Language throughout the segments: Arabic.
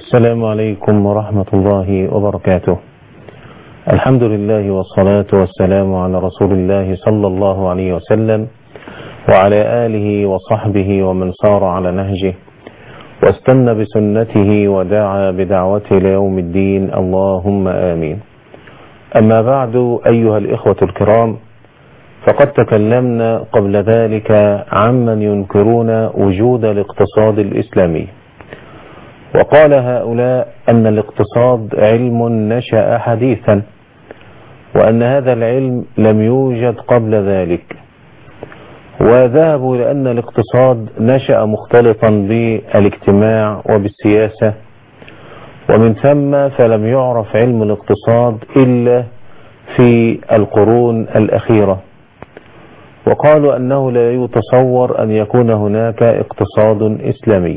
السلام عليكم ورحمة الله وبركاته. الحمد لله والصلاة والسلام على رسول الله صلى الله عليه وسلم وعلى آله وصحبه ومن سار على نهجه واستنى بسنته ودعا بدعوته ليوم الدين، اللهم آمين. أما بعد، أيها الإخوة الكرام، فقد تكلمنا قبل ذلك عمن ينكرون وجود الاقتصاد الإسلامي، وقال هؤلاء أن الاقتصاد علم نشأ حديثا، وأن هذا العلم لم يوجد قبل ذلك، وذهبوا إلى أن الاقتصاد نشأ مختلطا بالاجتماع وبالسياسة، ومن ثم فلم يعرف علم الاقتصاد إلا في القرون الأخيرة، وقالوا أنه لا يتصور أن يكون هناك اقتصاد إسلامي.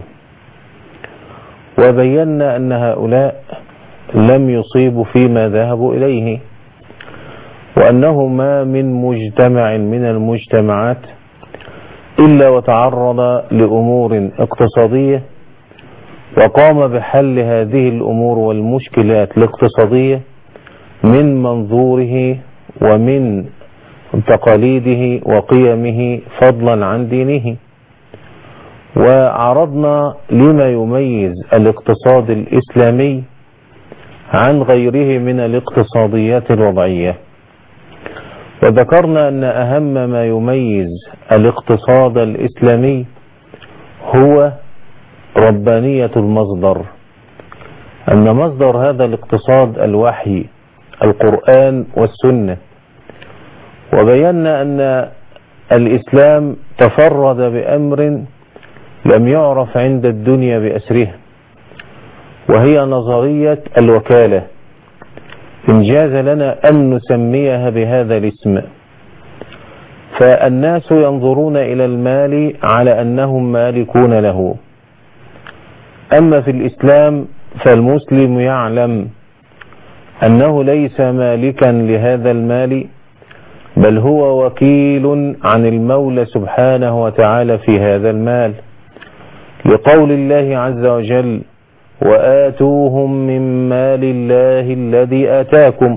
وبينا أن هؤلاء لم يصيبوا فيما ذهبوا إليه، وأنه ما من مجتمع من المجتمعات إلا وتعرض لأمور اقتصادية وقام بحل هذه الأمور والمشكلات الاقتصادية من منظوره ومن تقاليده وقيمه فضلا عن دينه. وعرضنا لما يميز الاقتصاد الإسلامي عن غيره من الاقتصاديات الوضعية، وذكرنا أن أهم ما يميز الاقتصاد الإسلامي هو ربانية المصدر، أن مصدر هذا الاقتصاد الوحي القرآن والسنة. وبينا أن الإسلام تفرد بأمر لم يعرف عند الدنيا بأسرها، وهي نظرية الوكالة، إن جاز لنا أن نسميها بهذا الاسم. فالناس ينظرون إلى المال على أنهم مالكون له، أما في الإسلام فالمسلم يعلم أنه ليس مالكا لهذا المال، بل هو وكيل عن المولى سبحانه وتعالى في هذا المال، لقول الله عز وجل: وآتوهم من مال الله الذي آتاكم،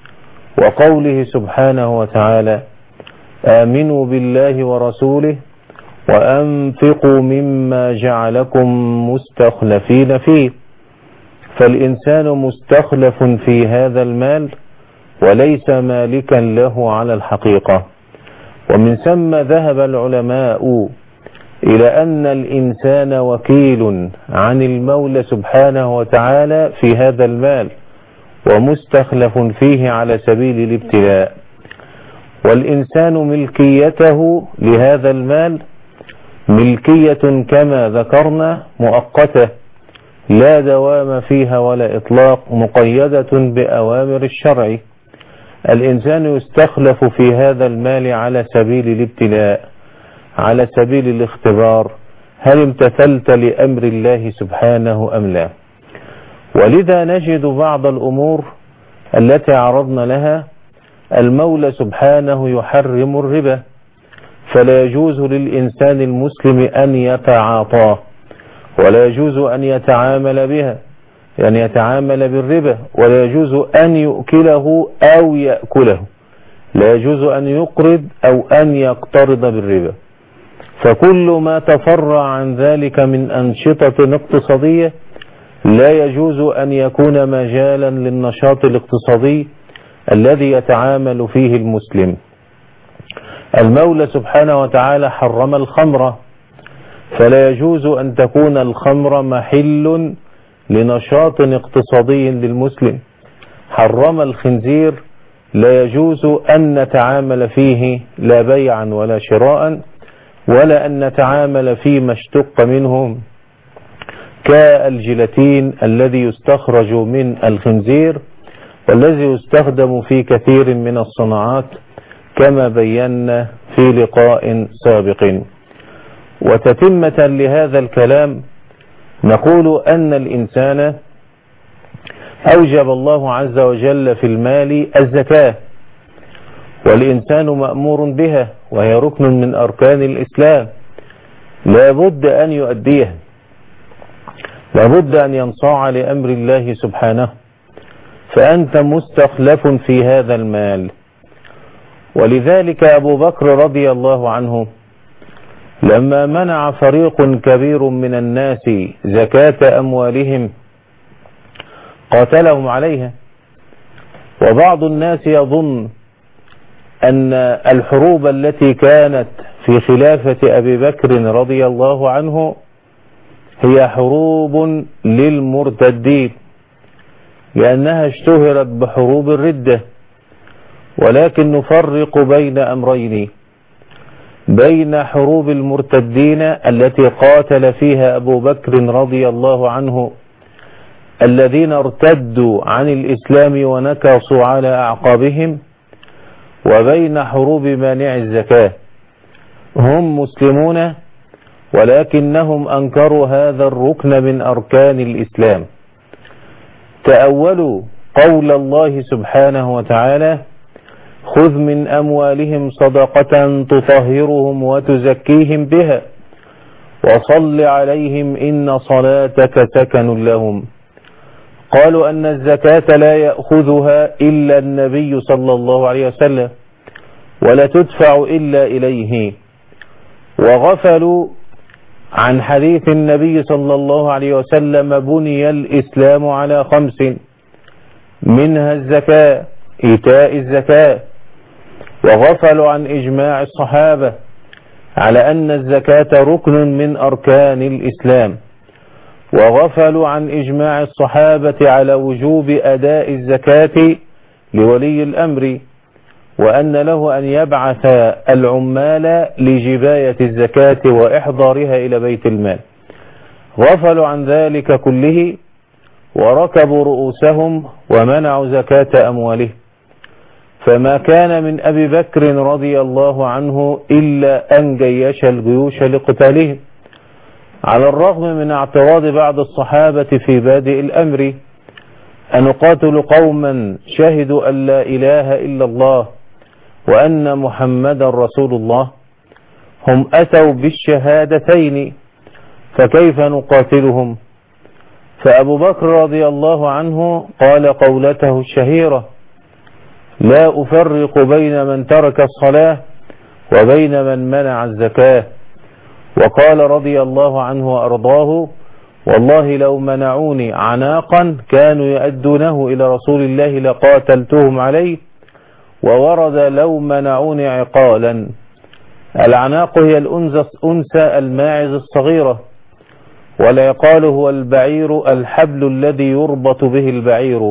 وقوله سبحانه وتعالى: آمنوا بالله ورسوله وأنفقوا مما جعلكم مستخلفين فيه. فالإنسان مستخلف في هذا المال وليس مالكا له على الحقيقة. ومن ثم ذهب العلماء إلى أن الإنسان وكيل عن المولى سبحانه وتعالى في هذا المال، ومستخلف فيه على سبيل الابتلاء. والإنسان ملكيته لهذا المال ملكية كما ذكرنا مؤقتة، لا دوام فيها ولا إطلاق، مقيدة بأوامر الشرع. الإنسان يستخلف في هذا المال على سبيل الابتلاء، على سبيل الاختبار، هل امتثلت لأمر الله سبحانه أم لا؟ ولذا نجد بعض الأمور التي عرضنا لها المولى سبحانه يحرم الربا، فلا يجوز للإنسان المسلم أن يتعاطاه، ولا يجوز أن يتعامل بها، يعني يتعامل بالربا، ولا يجوز أن يؤكله أو يأكله، لا يجوز أن يقرض أو أن يقترض بالربا. فكل ما تفرع عن ذلك من أنشطة اقتصادية لا يجوز أن يكون مجالا للنشاط الاقتصادي الذي يتعامل فيه المسلم. المولى سبحانه وتعالى حرم الخمر، فلا يجوز أن تكون الخمر محل لنشاط اقتصادي للمسلم. حرم الخنزير، لا يجوز أن نتعامل فيه لا بيعا ولا شراء، ولا أن نتعامل فيما اشتق منهم كالجيلاتين الذي يستخرج من الخنزير، والذي يستخدم في كثير من الصناعات كما بينا في لقاء سابق. وتتمة لهذا الكلام نقول أن الإنسان أوجب الله عز وجل في المال الزكاة، والإنسان مأمور بها، وهي ركن من أركان الإسلام لا بد أن يؤديها. لابد أن ينصاع لأمر الله سبحانه، فأنت مستخلف في هذا المال. ولذلك أبو بكر رضي الله عنه لما منع فريق كبير من الناس زكاة أموالهم قاتلهم عليها. وبعض الناس يظن أن الحروب التي كانت في خلافة أبي بكر رضي الله عنه هي حروب للمرتدين، لأنها اشتهرت بحروب الردة. ولكن نفرق بين أمرين: بين حروب المرتدين التي قاتل فيها أبو بكر رضي الله عنه الذين ارتدوا عن الإسلام ونكصوا على أعقابهم، وبين حروب مانع الزكاة. هم مسلمون ولكنهم أنكروا هذا الركن من أركان الإسلام. تأولوا قول الله سبحانه وتعالى: خذ من أموالهم صدقة تطهرهم وتزكيهم بها وصل عليهم إن صلاتك سكن لهم. قالوا أن الزكاة لا يأخذها إلا النبي صلى الله عليه وسلم ولا تدفع إلا إليه، وغفلوا عن حديث النبي صلى الله عليه وسلم: بني الإسلام على 5 منها الزكاة، إيتاء الزكاة. وغفلوا عن إجماع الصحابة على أن الزكاة ركن من أركان الإسلام، وغفلوا عن إجماع الصحابة على وجوب أداء الزكاة لولي الأمر، وأن له أن يبعث العمال لجباية الزكاة وإحضارها إلى بيت المال. غفلوا عن ذلك كله وركبوا رؤوسهم ومنعوا زكاة أموالهم. فما كان من أبي بكر رضي الله عنه إلا أن جيش الجيوش لقتالهم، على الرغم من اعتراض بعض الصحابة في بادئ الأمر أن نقاتل قوما شهدوا أن لا إله إلا الله وأن محمد رسول الله. هم أتوا بالشهادتين، فكيف نقاتلهم؟ فأبو بكر رضي الله عنه قال قولته الشهيرة: لا أفرق بين من ترك الصلاة وبين من منع الزكاة. وقال رضي الله عنه وأرضاه: والله لو منعوني عناقا كانوا يؤدونه إلى رسول الله لقاتلتهم عليه. وورد: لو منعوني عقالا. العناق هي الأنثى الماعز الصغيرة، والعقال هو البعير، الحبل الذي يربط به البعير.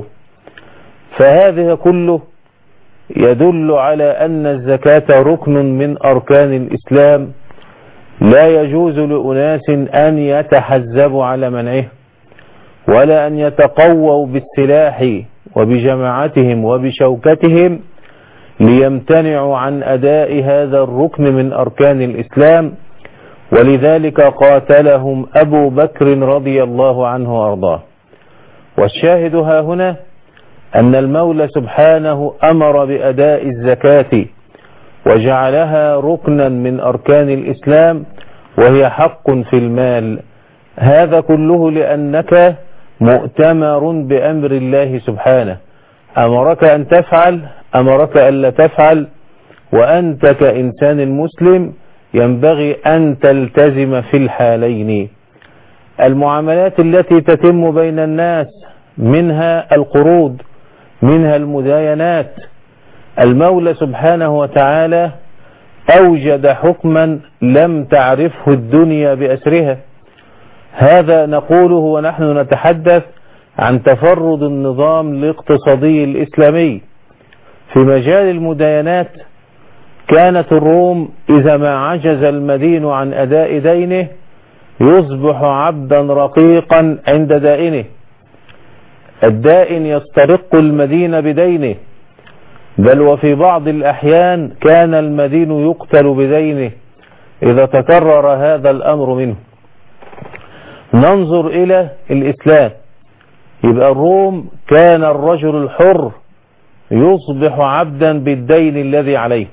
فهذه كله يدل على أن الزكاة ركن من أركان الإسلام، لا يجوز لأناس أن يتحزبوا على منعه ولا أن يتقووا بالسلاح وبجماعتهم وبشوكتهم ليمتنعوا عن أداء هذا الركن من أركان الإسلام. ولذلك قاتلهم أبو بكر رضي الله عنه وأرضاه. والشاهد ها هنا أن المولى سبحانه أمر بأداء الزكاة وجعلها ركنا من أركان الإسلام، وهي حق في المال. هذا كله لأنك مؤتمر بأمر الله سبحانه، أمرك أن تفعل، أمرك ألا تفعل. وأنت كإنسان مسلم ينبغي أن تلتزم في الحالين. المعاملات التي تتم بين الناس منها القروض، منها المداينات، المولى سبحانه وتعالى أوجد حكما لم تعرفه الدنيا بأسرها. هذا نقوله ونحن نتحدث عن تفرد النظام الاقتصادي الإسلامي. في مجال المداينات كانت الروم إذا ما عجز المدين عن أداء دينه يصبح عبدا رقيقا عند دائنه. الدائن يسترق المدين بدينه، بل وفي بعض الأحيان كان المدين يقتل بدينه إذا تكرر هذا الأمر منه. ننظر إلى الإسلام، يبقى الروم كان الرجل الحر يصبح عبدا بالدين الذي عليه.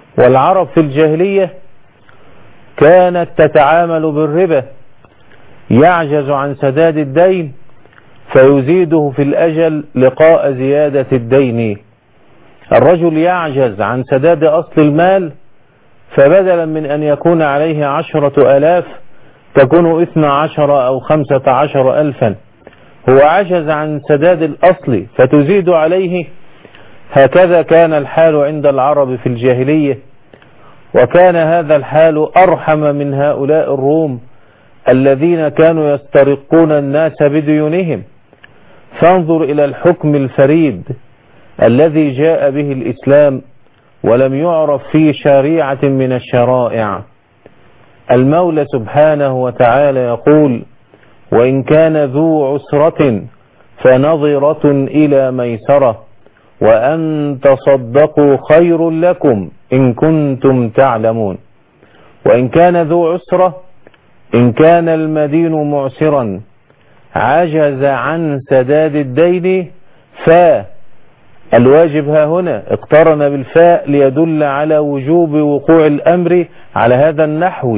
والعرب في الجاهلية كانت تتعامل بالربا، يعجز عن سداد الدين فيزيده في الأجل لقاء زيادة الدين. الرجل يعجز عن سداد أصل المال، فبدلا من أن يكون عليه 10,000 تكون 12 أو 15 ألفا. هو عجز عن سداد الأصل فتزيد عليه. هكذا كان الحال عند العرب في الجاهلية، وكان هذا الحال أرحم من هؤلاء الروم الذين كانوا يسترقون الناس بديونهم. فانظر إلى الحكم الفريد الذي جاء به الإسلام ولم يعرف فيه شريعة من الشرائع. المولى سبحانه وتعالى يقول: وإن كان ذو عسرة فنظرة إلى ميسرة وأن تصدقوا خير لكم إن كنتم تعلمون. وإن كان ذو عسرة، إن كان المدين معسرا عجز عن سداد الدين، فالواجب ها هنا اقترن بالفاء ليدل على وجوب وقوع الأمر على هذا النحو،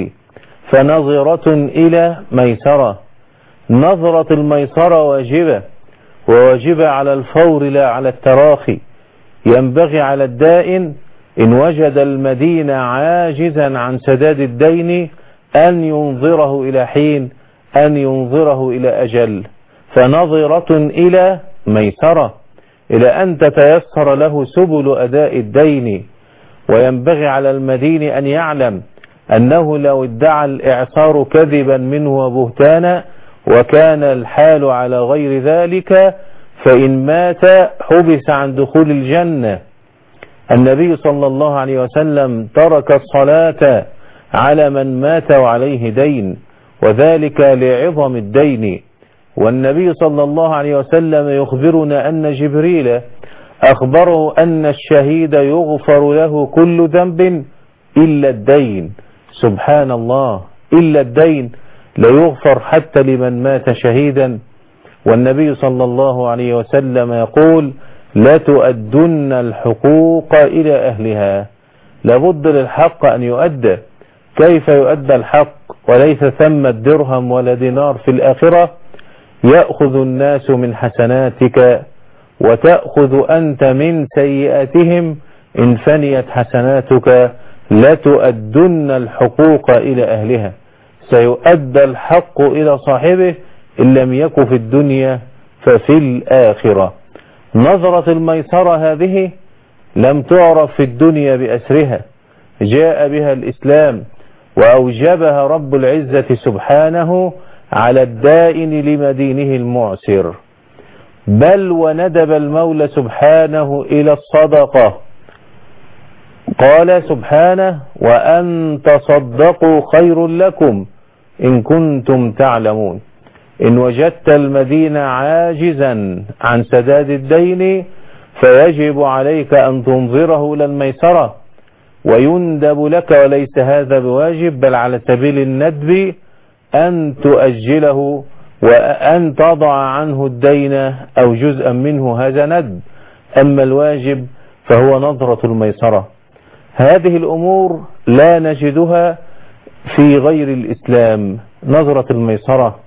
فنظرة إلى ميسرة. نظرة الميسرة واجبة، وواجبة على الفور لا على التراخي. ينبغي على الدائن إن وجد المدين عاجزا عن سداد الدين أن ينظره إلى حين، أن ينظره إلى أجل، فنظرة إلى ميسرة، إلى أن تتيسر له سبل أداء الدين. وينبغي على المدين أن يعلم أنه لو ادعى الإعصار كذبا منه وبهتانا وكان الحال على غير ذلك فإن مات حبس عن دخول الجنة. النبي صلى الله عليه وسلم ترك الصلاة على من مات وعليه دين، وذلك لعظم الدين. والنبي صلى الله عليه وسلم يخبرنا أن جبريل أخبره أن الشهيد يغفر له كل ذنب إلا الدين. سبحان الله، إلا الدين لا يغفر حتى لمن مات شهيدا. والنبي صلى الله عليه وسلم يقول: لا تؤدن الحقوق إلى أهلها. لابد للحق أن يؤدى. كيف يؤدى الحق وليس ثم درهم ولا دينار في الآخرة؟ يأخذ الناس من حسناتك وتأخذ أنت من سيئاتهم إن فنيت حسناتك. لا تؤدن الحقوق إلى أهلها. سيؤدى الحق إلى صاحبه إن لم يكن في الدنيا ففي الآخرة. نظرة الميسرة هذه لم تعرف في الدنيا بأسرها، جاء بها الإسلام وأوجبها رب العزة سبحانه على الدائن لمدينه المعسر. بل وندب المولى سبحانه إلى الصدقة. قال سبحانه: وأن تصدقوا خير لكم إن كنتم تعلمون. إن وجدت المدين عاجزا عن سداد الدين فيجب عليك أن تنظره إلى الميسرة، ويندب لك، وليس هذا بواجب بل على سبيل الندب، أن تؤجله وأن تضع عنه الدين أو جزءا منه، هذا ندب. أما الواجب فهو نظرة الميسرة. هذه الأمور لا نجدها في غير الإسلام. نظرة الميسرة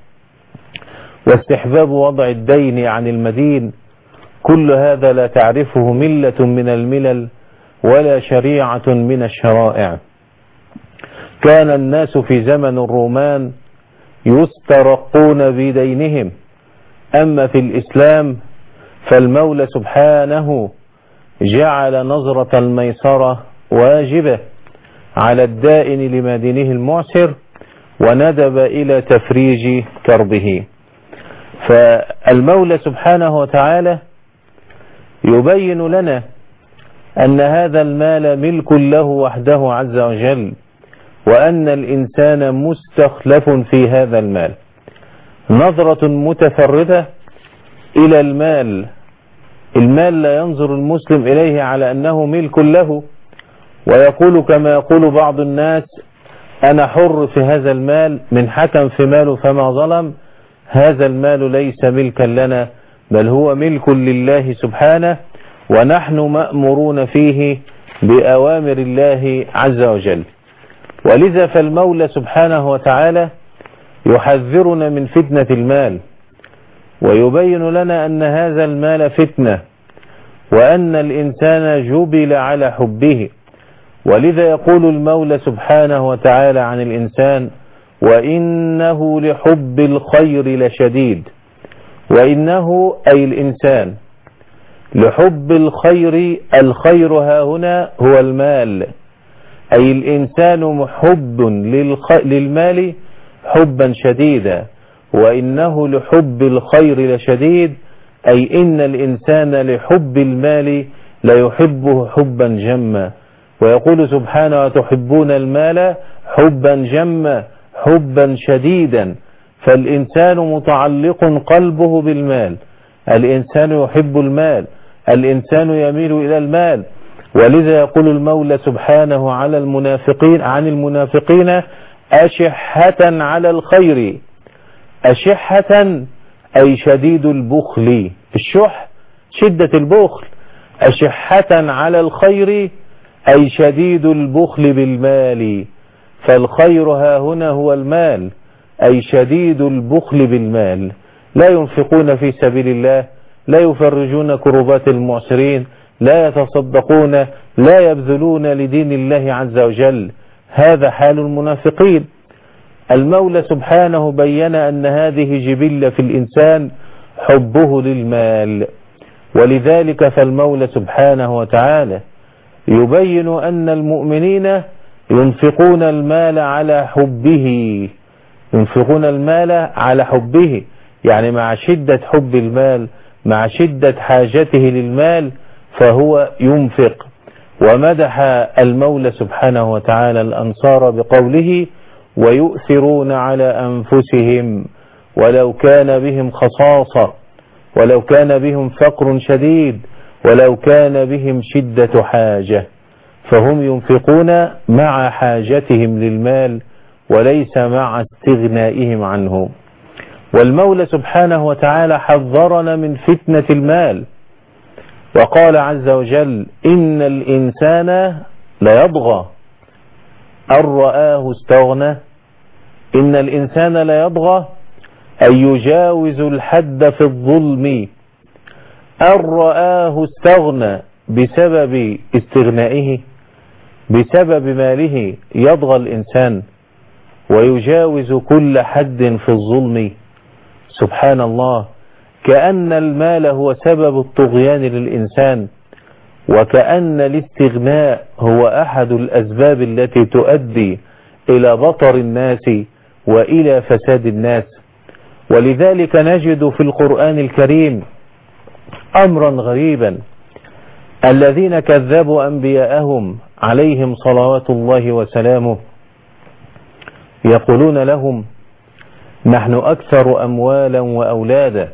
واستحباب وضع الدين عن المدين، كل هذا لا تعرفه ملة من الملل ولا شريعة من الشرائع. كان الناس في زمن الرومان يسترقون بدينهم، أما في الإسلام فالمولى سبحانه جعل نظرة الميسرة واجبة على الدائن لمدينه المعسر، وندب إلى تفريج كربه. فالمولى سبحانه وتعالى يبين لنا أن هذا المال ملك له وحده عز وجل، وأن الإنسان مستخلف في هذا المال. نظرة متفردة إلى المال. المال لا ينظر المسلم إليه على أنه ملك له ويقول كما يقول بعض الناس: أنا حر في هذا المال، من حكم في ماله فما ظلم. هذا المال ليس ملكا لنا، بل هو ملك لله سبحانه، ونحن مأمورون فيه بأوامر الله عز وجل. ولذا فالمولى سبحانه وتعالى يحذرنا من فتنة المال، ويبين لنا أن هذا المال فتنة، وأن الإنسان جبل على حبه. ولذا يقول المولى سبحانه وتعالى عن الإنسان: وإنه لحب الخير لشديد. وإنه أي الإنسان لحب الخير، الخير ها هنا هو المال، أي الإنسان محب للمال حبا شديدا. وإنه لحب الخير لشديد، أي إن الإنسان لحب المال ليحبه حبا جما. ويقول سبحانه: وتحبون المال حبا جما حبا شديدا. فالإنسان متعلق قلبه بالمال، الإنسان يحب المال، الإنسان يميل إلى المال. ولذا يقول المولى سبحانه عن المنافقين: أشحة على الخير. أشحة أي شديد البخل، الشح شدة البخل. أشحة على الخير أي شديد البخل بالمال. فالخير ها هنا هو المال، أي شديد البخل بالمال. لا ينفقون في سبيل الله، لا يفرجون كربات المعسرين، لا يتصدقون، لا يبذلون لدين الله عز وجل. هذا حال المنافقين. المولى سبحانه بين أن هذه جبلة في الإنسان حبه للمال. ولذلك فالمولى سبحانه وتعالى يبين أن المؤمنين ينفقون المال على حبه، ينفقون المال على حبه، يعني مع شدة حب المال، مع شدة حاجته للمال فهو ينفق. ومدح المولى سبحانه وتعالى الأنصار بقوله: ويؤثرون على أنفسهم ولو كان بهم خصاصة، ولو كان بهم فقر شديد، ولو كان بهم شدة حاجة. فهم ينفقون مع حاجتهم للمال وليس مع استغنائهم عنه. والمولى سبحانه وتعالى حذرنا من فتنة المال، وقال عز وجل: إن الإنسان ليطغى أن رآه استغنى. إن الإنسان ليطغى أن يجاوز الحد في الظلم. أن رآه استغنى بسبب استغنائه، بسبب ماله يطغى الإنسان ويجاوز كل حد في الظلم. سبحان الله، كأن المال هو سبب الطغيان للإنسان، وكأن الاستغناء هو أحد الأسباب التي تؤدي إلى بطر الناس وإلى فساد الناس. ولذلك نجد في القرآن الكريم أمرا غريبا: الذين كذبوا أنبياءهم عليهم صلوات الله وسلامه يقولون لهم: نحن أكثر أموالا وأولادا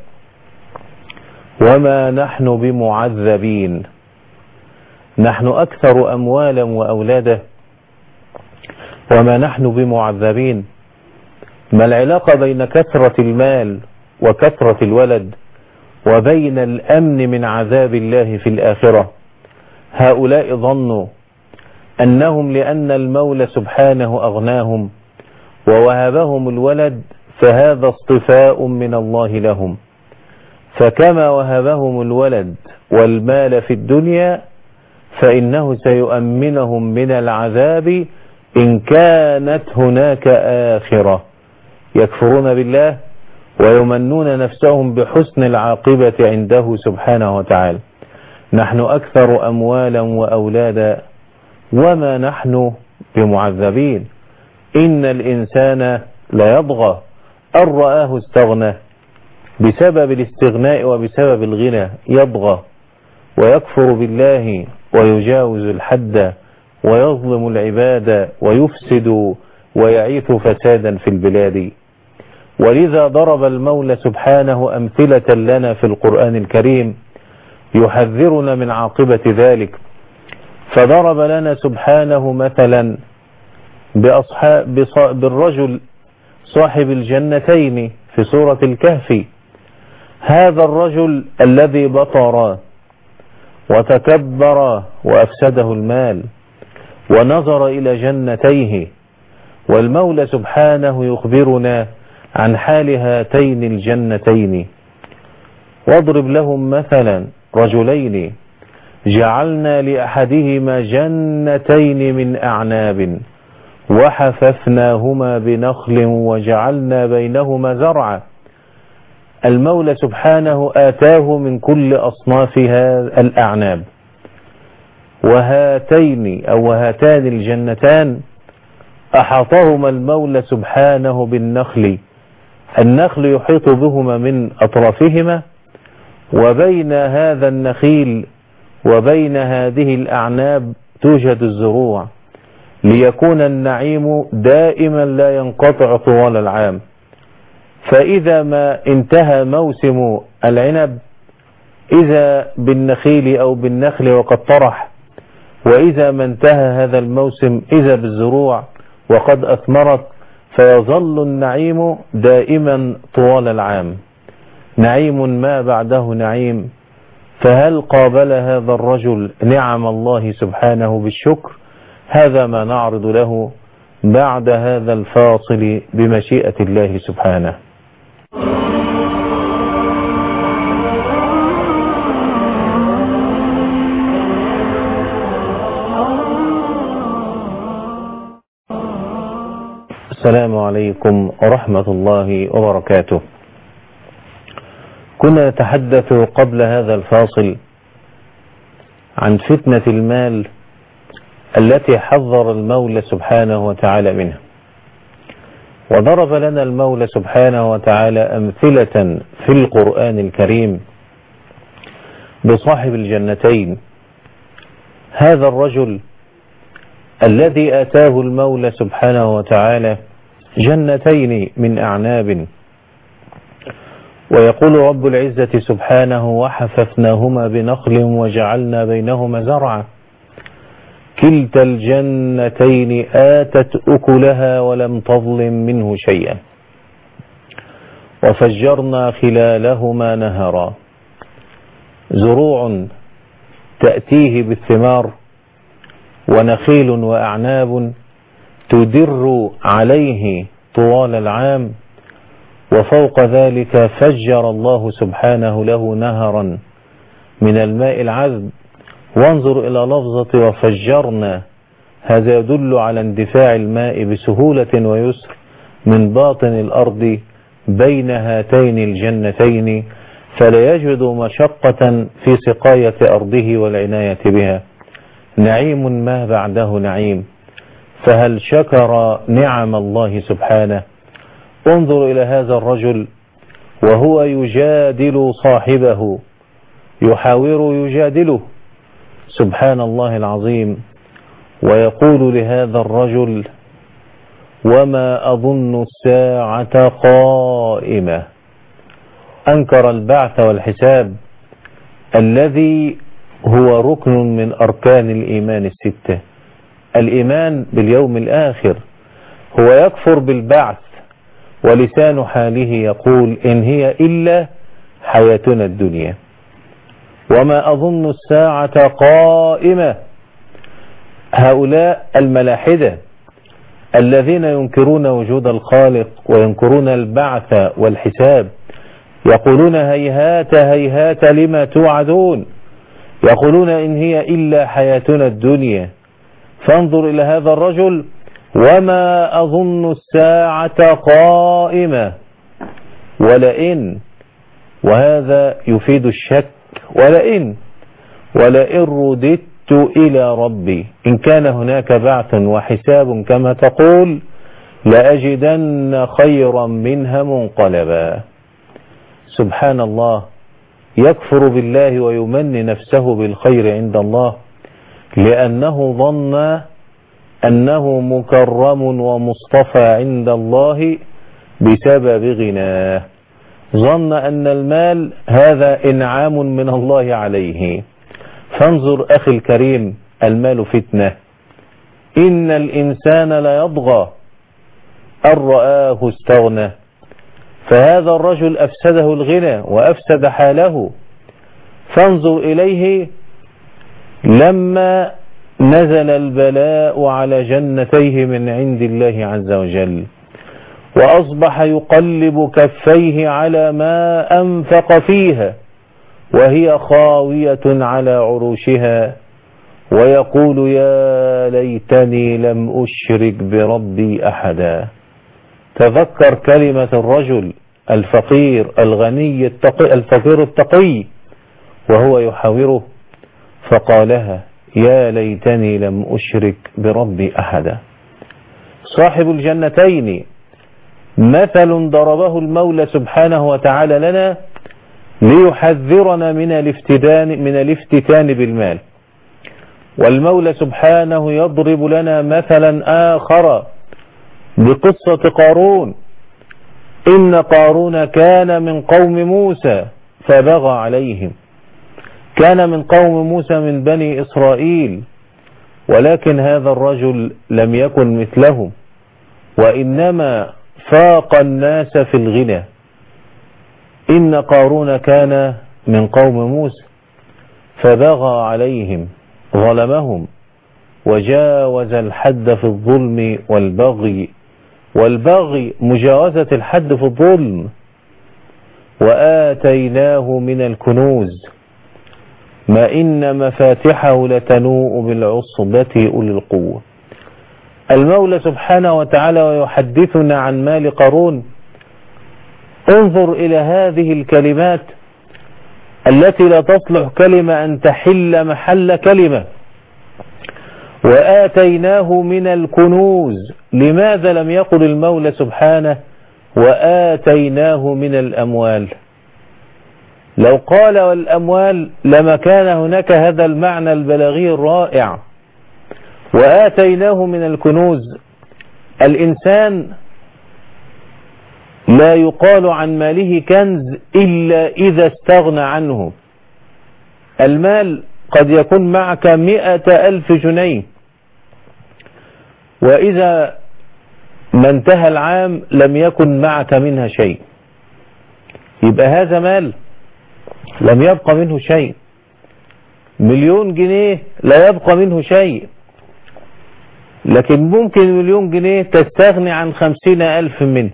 وما نحن بمعذبين. نحن أكثر أموالا وأولادا وما نحن بمعذبين. ما العلاقة بين كثرة المال وكثرة الولد وبين الأمن من عذاب الله في الآخرة؟ هؤلاء ظنوا أنهم لأن المولى سبحانه أغناهم ووهبهم الولد فهذا اصطفاء من الله لهم، فكما وهبهم الولد والمال في الدنيا فإنه سيؤمنهم من العذاب إن كانت هناك آخرة. يكفرون بالله ويمنون نفسهم بحسن العاقبة عنده سبحانه وتعالى. نحن أكثر أموالا وأولادا وما نحن بمعذبين. إن الإنسان ليطغى أن رآه استغنى، بسبب الاستغناء وبسبب الغنى يطغى ويكفر بالله ويجاوز الحد ويظلم العباد ويفسد ويعيث فسادا في البلاد. ولذا ضرب المولى سبحانه أمثلة لنا في القرآن الكريم يحذرنا من عاقبة ذلك. فضرب لنا سبحانه مثلا بالرجل صاحب الجنتين في سورة الكهف. هذا الرجل الذي بطر وتكبر وأفسده المال ونظر إلى جنتيه، والمولى سبحانه يخبرنا عن حال هاتين الجنتين واضرب لهم مثلا رجلين جعلنا لأحدهما جنتين من أعناب وحففناهما بنخل وجعلنا بينهما زرعا. المولى سبحانه آتاه من كل أصناف الأعناب، وهاتان الجنتان أحاطهما المولى سبحانه بالنخل، النخل يحيط بهما من أطرافهما، وبين هذا النخيل وبين هذه الأعناب توجد الزروع، ليكون النعيم دائما لا ينقطع طوال العام. فإذا ما انتهى موسم العنب إذا بالنخيل أو بالنخل وقد طرح، وإذا ما انتهى هذا الموسم إذا بالزروع وقد أثمرت، فيظل النعيم دائما طوال العام، نعيم ما بعده نعيم. فهل قابل هذا الرجل نعم الله سبحانه بالشكر؟ هذا ما نعرض له بعد هذا الفاصل بمشيئة الله سبحانه. السلام عليكم ورحمة الله وبركاته. كنا نتحدث قبل هذا الفاصل عن فتنة المال التي حذر المولى سبحانه وتعالى منها، وضرب لنا المولى سبحانه وتعالى أمثلة في القرآن الكريم بصاحب الجنتين، هذا الرجل الذي آتاه المولى سبحانه وتعالى جنتين من أعناب، ويقول رب العزة سبحانه وحففناهما بنخل وجعلنا بينهما زرعا كلتا الجنتين آتت أكلها ولم تظلم منه شيئا وفجرنا خلالهما نهرا. زروع تأتيه بالثمار، ونخيل وأعناب تدر عليه طوال العام، وفوق ذلك فجر الله سبحانه له نهرا من الماء العذب. وانظر إلى لفظة وفجرنا، هذا يدل على اندفاع الماء بسهولة ويسر من باطن الأرض بين هاتين الجنتين، فلا يجد مشقة في سقاية أرضه والعناية بها، نعيم ما بعده نعيم. فهل شكر نعم الله سبحانه؟ انظر إلى هذا الرجل وهو يجادل صاحبه، يحاور يجادله سبحان الله العظيم، ويقول لهذا الرجل وما أظن الساعة قائمة. أنكر البعث والحساب الذي هو ركن من أركان الإيمان الستة، الإيمان باليوم الآخر. هو يكفر بالبعث ولسان حاله يقول إن هي إلا حياتنا الدنيا، وما أظن الساعة قائمة. هؤلاء الملاحدة الذين ينكرون وجود الخالق وينكرون البعث والحساب يقولون هيهات هيهات لما توعدون، يقولون إن هي إلا حياتنا الدنيا. فانظر إلى هذا الرجل وما أظن الساعة قائمة، ولئن، وهذا يفيد الشك، ولئن رددت إلى ربي إن كان هناك بعث وحساب كما تقول لأجدن خيرا منها منقلبا. سبحان الله، يكفر بالله ويمني نفسه بالخير عند الله لأنه ظن أنه مكرم ومصطفى عند الله بسبب غناه، ظن أن المال هذا إنعام من الله عليه. فانظر أخي الكريم، المال فتنة، إن الإنسان ليطغى أن رآه استغنى. فهذا الرجل أفسده الغنى وأفسد حاله. فانظر إليه لما نزل البلاء على جنتيه من عند الله عز وجل، وأصبح يقلب كفيه على ما أنفق فيها وهي خاوية على عروشها ويقول يا ليتني لم أشرك بربي أحدا. تذكر كلمة الرجل الفقير الغني الفقير التقي وهو يحاوره فقالها يا ليتني لم أشرك بربي أحدا. صاحب الجنتين مثل ضربه المولى سبحانه وتعالى لنا ليحذرنا من الافتتان بالمال. والمولى سبحانه يضرب لنا مثلا آخر بقصة قارون. إن قارون كان من قوم موسى فبغى عليهم. كان من قوم موسى من بني إسرائيل، ولكن هذا الرجل لم يكن مثلهم، وإنما فاق الناس في الغنى. إن قارون كان من قوم موسى فبغى عليهم ظلمهم وجاوز الحد في الظلم والبغي مجاوزة الحد في الظلم. وآتيناه من الكنوز ما إن مفاتحه لتنوء بالعصبة أولي القوة. المولى سبحانه وتعالى ويحدثنا عن مال قارون. انظر إلى هذه الكلمات التي لا تصلح كلمة أن تحل محل كلمة. وآتيناه من الكنوز. لماذا لم يقل المولى سبحانه وآتيناه من الأموال؟ لو قال والأموال لما كان هناك هذا المعنى البلاغي الرائع. وآتيناه من الكنوز. الإنسان لا يقال عن ماله كنز إلا إذا استغنى عنه. المال قد يكون معك 100,000 جنيه، وإذا ما انتهى العام لم يكن معك منها شيء، يبقى هذا مال لم يبقى منه شيء. 1,000,000 جنيه لا يبقى منه شيء، لكن ممكن 1,000,000 جنيه تستغني عن 50,000 منه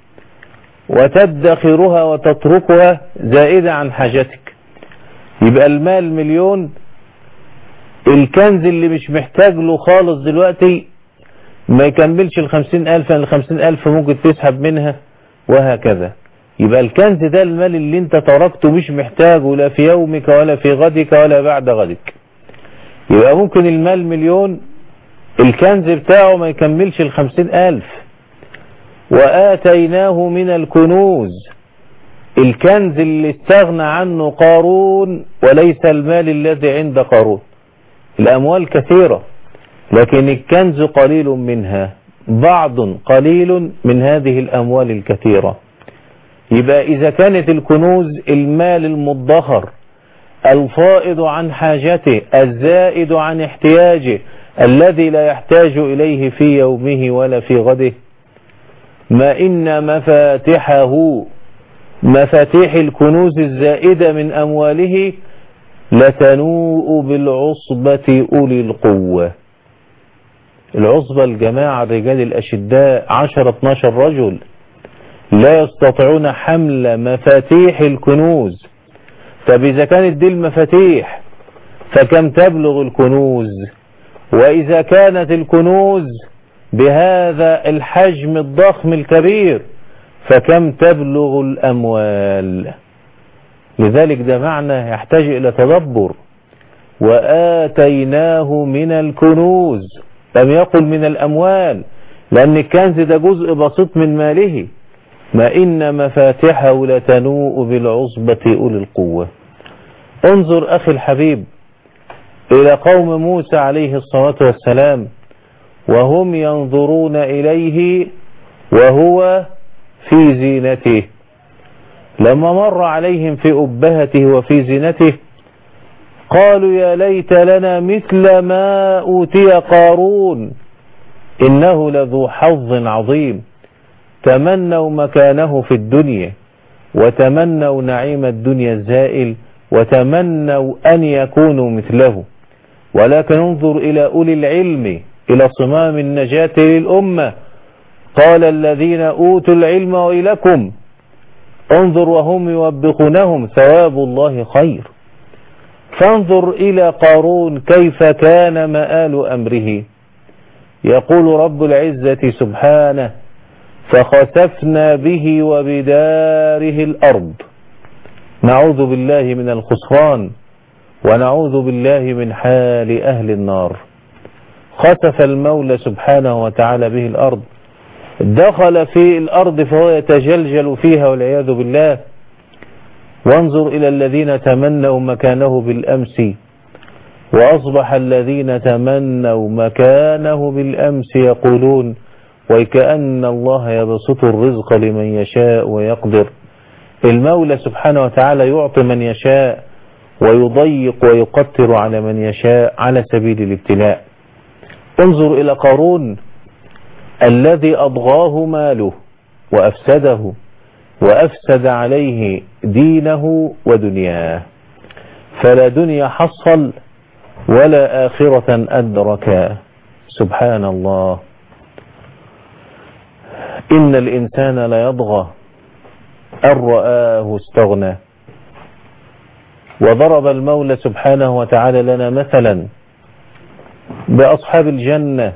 وتدخرها وتتركها زائدة عن حاجتك. يبقى المال 1,000,000، الكنز اللي مش محتاج له خالص دلوقتي ما يكملش 50,000، لأن 50,000 ممكن تسحب منها وهكذا. يبقى الكنز ده المال اللي انت تركته مش محتاجه لا في يومك ولا في غدك ولا بعد غدك. يبقى ممكن المال 1,000,000 الكنز بتاعه ما يكملش 50,000. وآتيناه من الكنوز. الكنز اللي استغنى عنه قارون وليس المال الذي عند قارون. الأموال كثيرة لكن الكنز قليل منها، بعض قليل من هذه الأموال الكثيرة. يبقى إذا كانت الكنوز المال المدخر الفائض عن حاجته الزائد عن احتياجه الذي لا يحتاج إليه في يومه ولا في غده، ما إن مفاتيح الكنوز الزائدة من أمواله لتنوء بالعصبة أولي القوة. العصبة الجماعة الرجال الأشداء 10-12 رجل لا يستطيعون حمل مفاتيح الكنوز. طب إذا كانت دي المفاتيح فكم تبلغ الكنوز؟ وإذا كانت الكنوز بهذا الحجم الضخم الكبير فكم تبلغ الأموال؟ لذلك ده معنى يحتاج إلى تدبر. وآتيناه من الكنوز، لم يقل من الأموال، لأن الكنز ده جزء بسيط من ماله. ما إن مفاتحه لتنوء بالعصبة أولي القوة. انظر أخي الحبيب إلى قوم موسى عليه الصلاة والسلام وهم ينظرون إليه وهو في زينته. لما مر عليهم في أبهته وفي زينته قالوا يا ليت لنا مثل ما أوتي قارون إنه لذو حظ عظيم. تمنوا مكانه في الدنيا وتمنوا نعيم الدنيا الزائل وتمنوا أن يكونوا مثله. ولكن انظر إلى أولي العلم، إلى صمام النجاة للأمة، قال الذين أوتوا العلم ويلكم انظر وهم يوبخونهم ثواب الله خير. فانظر إلى قارون كيف كان مآل أمره. يقول رب العزة سبحانه فخسفنا به وبداره الأرض. نعوذ بالله من الخسران ونعوذ بالله من حال أهل النار. خسف المولى سبحانه وتعالى به الأرض، دخل في الأرض فهو يتجلجل فيها والعياذ بالله. وانظر إلى الذين تمنوا مكانه بالأمس، وأصبح الذين تمنوا مكانه بالأمس يقولون وكأن الله يبسط الرزق لمن يشاء ويقدر. المولى سبحانه وتعالى يعطي من يشاء ويضيق ويقتر على من يشاء على سبيل الابتلاء. انظر إلى قارون الذي أضغاه ماله وأفسده وأفسد عليه دينه ودنياه، فلا دنيا حصل ولا آخرة أدرك. سبحان الله. إن الإنسان ليطغى أن رآه استغنى. وضرب المولى سبحانه وتعالى لنا مثلا بأصحاب الجنة.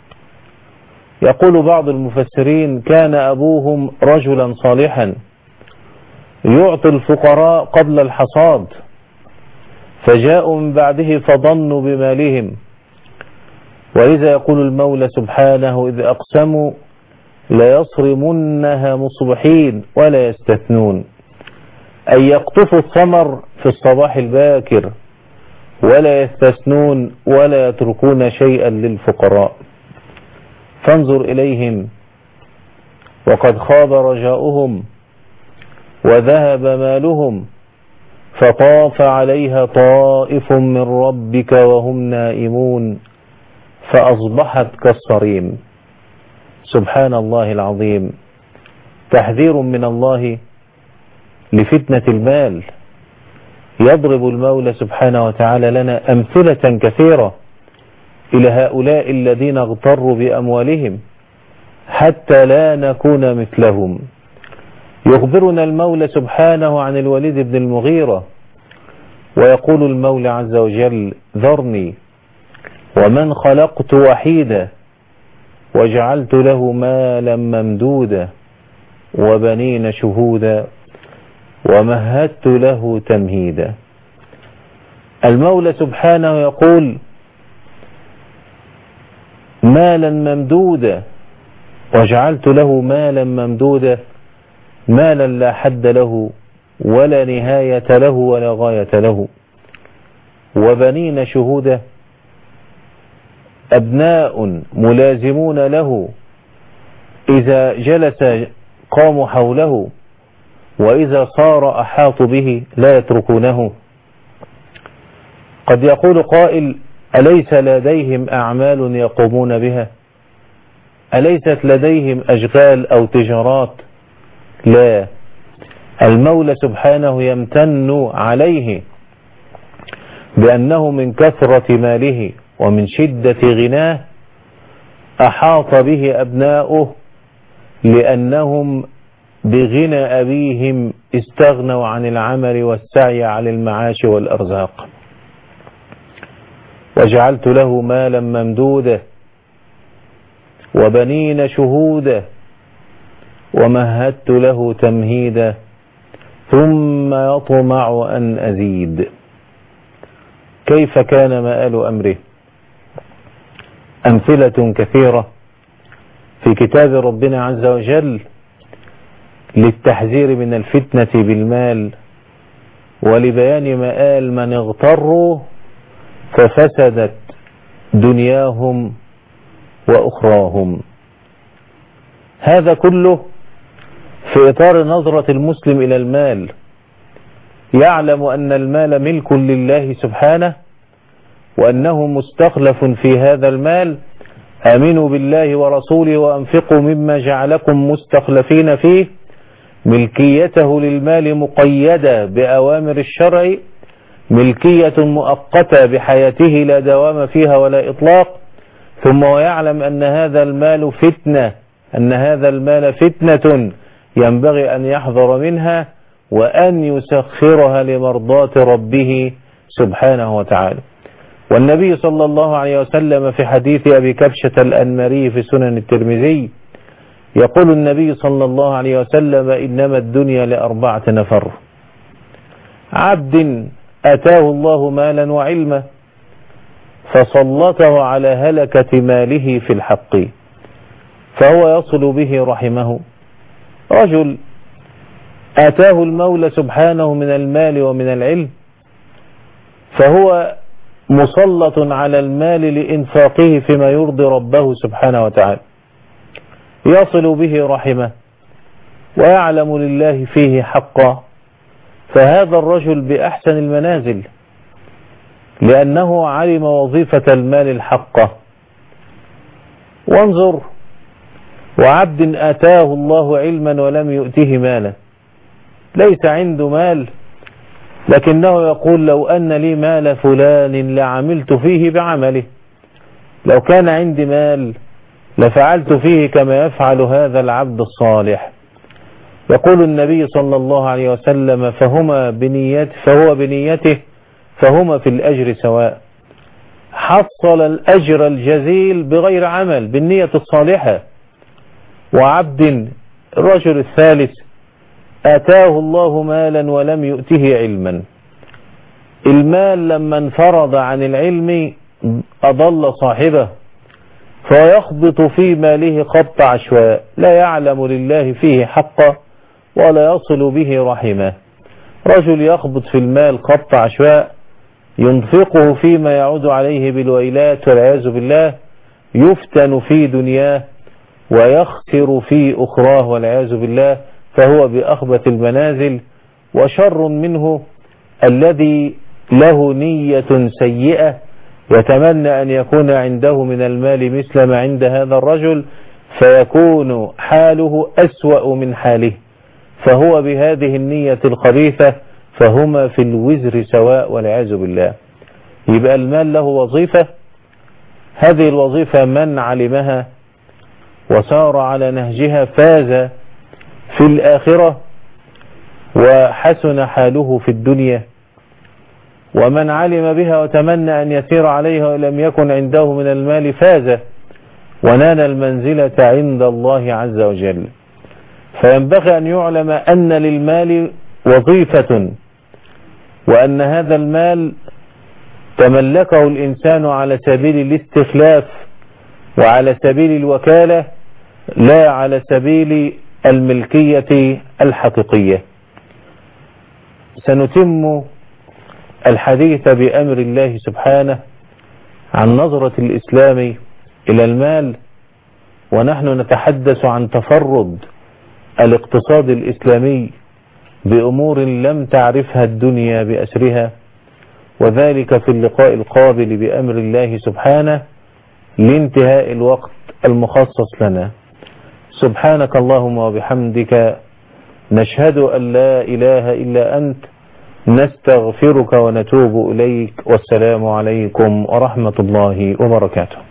يقول بعض المفسرين كان أبوهم رجلا صالحا يعطي الفقراء قبل الحصاد، فجاءوا من بعده فضنوا بمالهم. وإذا يقول المولى سبحانه إذ أقسموا ليصرمنها مصبحين ولا يستثنون، أي يقطفوا الثمر في الصباح الباكر ولا يستثنون ولا يتركون شيئا للفقراء. فانظر إليهم وقد خاب رجاؤهم وذهب مالهم، فطاف عليها طائف من ربك وهم نائمون فأصبحت كالصريم. سبحان الله العظيم. تحذير من الله لفتنة المال. يضرب المولى سبحانه وتعالى لنا أمثلة كثيرة إلى هؤلاء الذين اغتروا بأموالهم حتى لا نكون مثلهم. يخبرنا المولى سبحانه عن الوليد بن المغيرة ويقول المولى عز وجل ذرني ومن خلقت وحيدا وجعلت له مالا ممدودا وبنين شهودا ومهدت له تمهيدا. المولى سبحانه يقول مالا ممدودا وجعلت له مالا ممدودا، مالا لا حد له ولا نهاية له ولا غاية له. وبنين شهودا، أبناء ملازمون له، إذا جلس قاموا حوله وإذا صار أحاطوا به لا يتركونه. قد يقول قائل أليس لديهم أعمال يقومون بها؟ أليست لديهم أشغال أو تجارات؟ لا، المولى سبحانه يمتن عليه بأنه من كثرة ماله ومن شدة غناه أحاط به أبناؤه، لأنهم بغنى أبيهم استغنوا عن العمل والسعي على المعاش والأرزاق. وجعلت له مالا ممدودا وبنين شهودا ومهدت له تمهيدا ثم يطمع أن أزيد. كيف كان مآل أمره؟ أمثلة كثيرة في كتاب ربنا عز وجل للتحذير من الفتنة بالمال ولبيان مآل من اغتروا ففسدت دنياهم وأخراهم. هذا كله في إطار نظرة المسلم إلى المال. يعلم أن المال ملك لله سبحانه وأنه مستخلف في هذا المال. آمنوا بالله ورسوله وأنفقوا مما جعلكم مستخلفين فيه. ملكيته للمال مقيدة بأوامر الشرع، ملكية مؤقتة بحياته لا دوام فيها ولا إطلاق. ثم ويعلم أن هذا المال فتنة أن هذا المال فتنة ينبغي أن يحذر منها وأن يسخرها لمرضاة ربه سبحانه وتعالى. والنبي صلى الله عليه وسلم في حديث أبي كبشة الأنمري في سنن الترمذي يقول النبي صلى الله عليه وسلم: إنما الدنيا لأربعة نفر: عبد أتاه الله مالا وعلما فسلطه على هلكة ماله في الحق فهو يصل به رحمه. رجل آتاه المولى سبحانه من المال ومن العلم فهو مسلط على المال لإنفاقه فيما يرضي ربه سبحانه وتعالى، يصل به رحمه ويعلم لله فيه حقا، فهذا الرجل بأحسن المنازل لأنه علم وظيفة المال الحقة. وانظر: وعبد آتاه الله علما ولم يؤته مالا، ليس عنده مال لكنه يقول: لو أن لي مال فلان لعملت فيه بعمله، لو كان عندي مال لفعلت فيه كما يفعل هذا العبد الصالح. يقول النبي صلى الله عليه وسلم: فهو بنيته فهما في الأجر سواء. حصل الأجر الجزيل بغير عمل بالنية الصالحة. وعبد الرجل الثالث آتاه الله مالا ولم يؤته علما، المال لما انفرض عن العلم أضل صاحبه فيخبط في ماله خبط عشواء، لا يعلم لله فيه حقا ولا يصل به رحمه. رجل يخبط في المال خبط عشواء ينفقه فيما يعود عليه بالويلات والعياذ بالله، يفتن في دنياه ويخسر في أخراه والعياذ بالله، فهو بأخبث المنازل. وشر منه الذي له نية سيئة يتمنى أن يكون عنده من المال مثل ما عند هذا الرجل فيكون حاله أسوأ من حاله، فهو بهذه النية الخبيثة فهما في الوزر سواء والعياذ بالله. يبقى المال له وظيفة، هذه الوظيفة من علمها وسار على نهجها فاز في الآخرة وحسن حاله في الدنيا، ومن علم بها وتمنى أن يسير عليها ولم يكن عنده من المال فاز ونال المنزلة عند الله عز وجل. فينبغي أن يعلم أن للمال وظيفة، وأن هذا المال تملكه الإنسان على سبيل الاستخلاف وعلى سبيل الوكالة لا على سبيل الملكية الحقيقية. سنتم الحديث بأمر الله سبحانه عن نظرة الإسلام إلى المال، ونحن نتحدث عن تفرد الاقتصاد الإسلامي بأمور لم تعرفها الدنيا بأسرها، وذلك في اللقاء القابل بأمر الله سبحانه لانتهاء الوقت المخصص لنا. سبحانك اللهم وبحمدك، نشهد أن لا إله إلا أنت، نستغفرك ونتوب إليك، والسلام عليكم ورحمة الله وبركاته.